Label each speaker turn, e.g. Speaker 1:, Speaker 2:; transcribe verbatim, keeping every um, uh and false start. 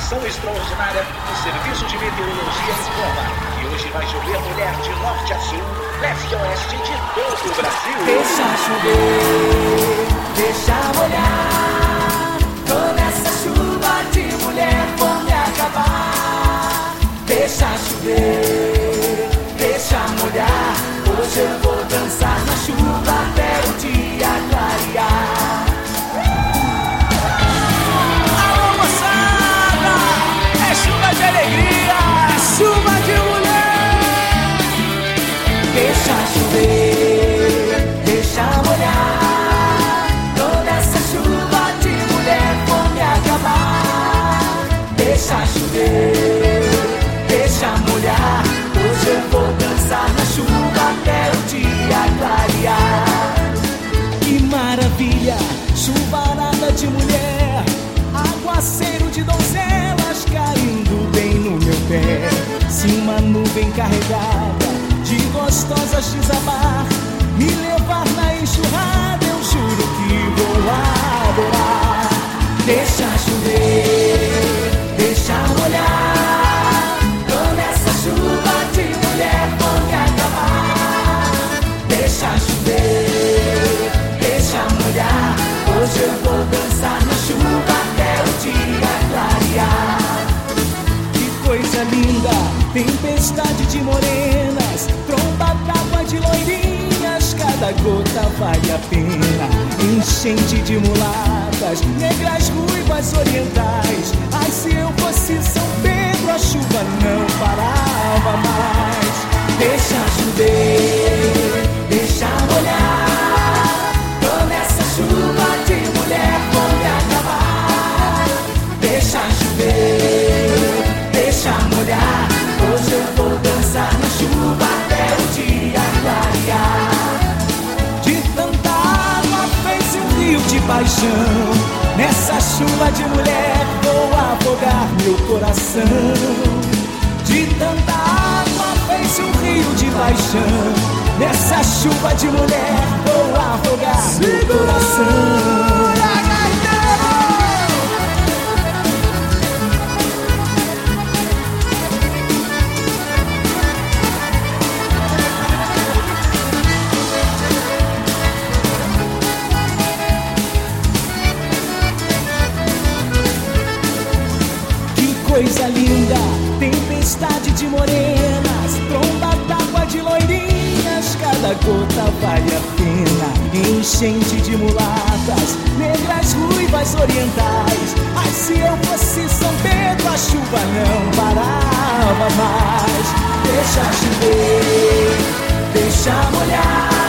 Speaker 1: Estação extraordinária do Serviço de Meteorologia informa que hoje vai chover mulher de norte a sul, leste a oeste de todo o Brasil.
Speaker 2: Deixa chover, deixa molhar, toda essa chuva de mulher vão me acabar. Deixa chover, deixa molhar, hoje eu vou dançar na chuva até o dia clarear. Alô moçada, é chuva de alegria, é chuva de mulher. Deixa chover, deixa molhar, toda essa chuva de mulher vão me acabar. Deixa chover, deixa molhar, hoje eu vou dançar na chuva até o dia clarear. Que maravilha, chuvarada de mulher, aguaceiro de donzelas caindo bem no meu pé. Se uma nuvem carregada de gostosas desabar, me levar na enxurrada, eu juro que vou adorar. Deixa chover, deixa molhar, toda essa chuva de mulher vão me acabar. Deixa chover, deixa molhar, hoje eu vou dançar na chuva até o dia clarear. Que coisa linda, tempestade de morenas, tromba d'água de loirinhas, cada gota vale a pena. Enchente de mulatas, negras, ruivas, orientais. Ai, se eu fosse São Pedro, a chuva não parava mais. Deixa chover, deixa molhar, toda essa chuva de mulher vão me acabar. Deixa chover, deixa molhar, hoje eu vou dançar na chuva até o dia clarear. De tanta água fez um rio de paixão, nessa chuva de mulher vou afogar meu coração. De tanta água fez um rio de paixão, nessa chuva de mulher vou afogar meu coração. Coisa linda, tempestade de morenas, tromba d'água de loirinhas, cada gota vale a pena. Enchente de mulatas, negras, ruivas, orientais. Ai, se eu fosse São Pedro, a chuva não parava mais. Deixa chover, deixa molhar,